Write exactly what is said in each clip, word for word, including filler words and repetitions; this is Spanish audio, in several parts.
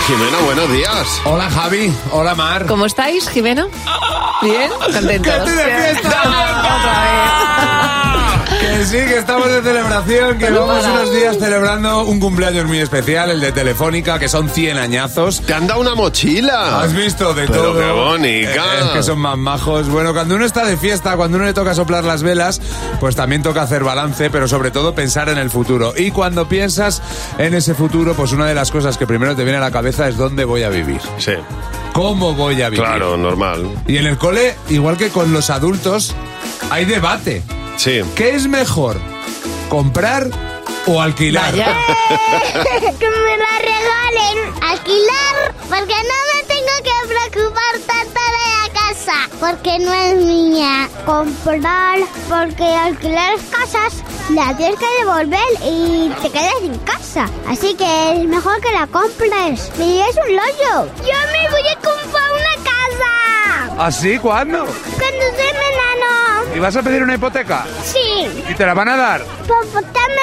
Jimeno, buenos días. Hola, Javi. Hola, Mar. ¿Cómo estáis, Jimeno? ¿Bien? ¿Contentos? ¡Que estoy de fiesta! Otra vez. Que sí, que estamos de celebración, que vamos unos días celebrando un cumpleaños muy especial, el de Telefónica, que son cien añazos. ¡Te han dado una mochila! ¿Has visto? De Pero todo. qué bonita. Eh, Es que son más majos. Bueno, cuando uno está de fiesta, cuando uno le toca soplar las velas, pues también toca hacer balance, pero sobre todo pensar en el futuro. Y cuando piensas en ese futuro, pues una de las cosas que primero te viene a la cabeza es dónde voy a vivir. Sí. ¿Cómo voy a vivir? Claro, normal. Y en el cole, igual que con los adultos, hay debate. Sí. ¿Qué es mejor? ¿Comprar o alquilar? Vaya. Que me la regalen. Alquilar, porque no me tengo que preocupar tanto de la casa, porque no es mía. Comprar, porque alquilar casas la tienes que devolver y te quedas sin casa. Así que es mejor que la compres. Y es un rollo. Yo me voy a comprar una casa. ¿Así? ¿Cuándo? Cuando soy enano. ¿Y vas a pedir una hipoteca? Sí. ¿Y te la van a dar? Pues portarme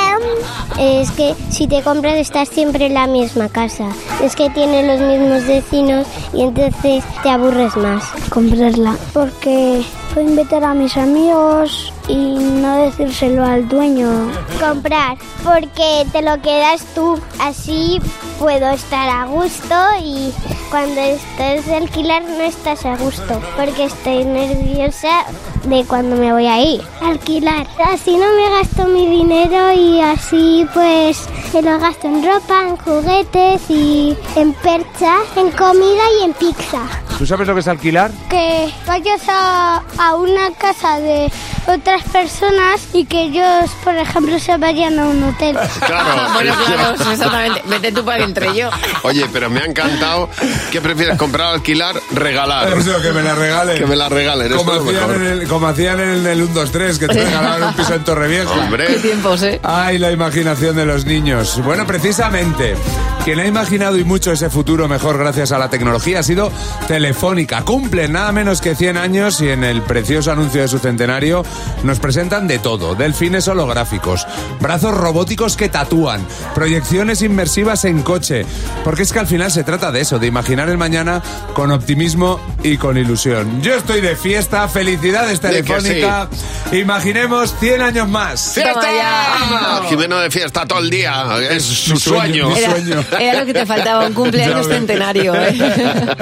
bien. Es que si te compras estás siempre en la misma casa. Es que tiene los mismos vecinos y entonces te aburres más. Comprarla. Porque puedo invitar a mis amigos y no decírselo al dueño. Comprar. Porque te lo quedas tú. Así puedo estar a gusto y cuando estás de alquilar no estás a gusto. Porque estoy nerviosa de cuando me voy a ir. Alquilar. Así no me gasto mi dinero y así pues me lo gasto en ropa, en juguetes y en percha, en comida y en pizza. ¿Tú sabes lo que es alquilar? Que vayas a, a una casa de otras personas y que ellos, por ejemplo, se vayan a un hotel. Claro. Bueno, claro, sí, exactamente. Vete tú para que entre yo. Oye, pero me ha encantado. ¿Qué prefieres, comprar, alquilar, regalar? Eso, que me la regalen. Que me la regalen, Como esto es lo hacían, mejor. en el, como hacían en el uno, dos, tres, que te regalaban un piso en Torrevieja. Hombre. Qué tiempos, ¿eh? Ay, la imaginación de los niños. Bueno, precisamente, quien ha imaginado y mucho ese futuro mejor gracias a la tecnología ha sido Telefónica. Cumple nada menos que cien años y en el precioso anuncio de su centenario nos presentan de todo. Delfines holográficos, brazos robóticos que tatúan, proyecciones inmersivas en coche. Porque es que al final se trata de eso, de imaginar el mañana con optimismo y con ilusión. Yo estoy de fiesta, felicidades Telefónica. Imaginemos cien años más. ¡Fiesta! Toma ya. Ah, Jimeno de fiesta todo el día. Es su mi sueño, sueño. mi Era, sueño. era lo que te faltaba, un cumpleaños Ya ves. centenario, ¿eh?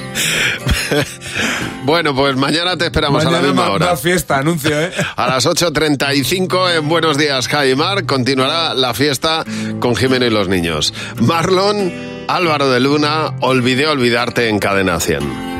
Bueno, pues mañana te esperamos a la Mañana misma más, hora. más fiesta, anuncio, ¿eh? A las ocho treinta y cinco en Buenos Días, Javi Mar, continuará la fiesta con Jimeno y los niños. Marlon, Álvaro de Luna, Olvidé olvidarte en Cadena cien.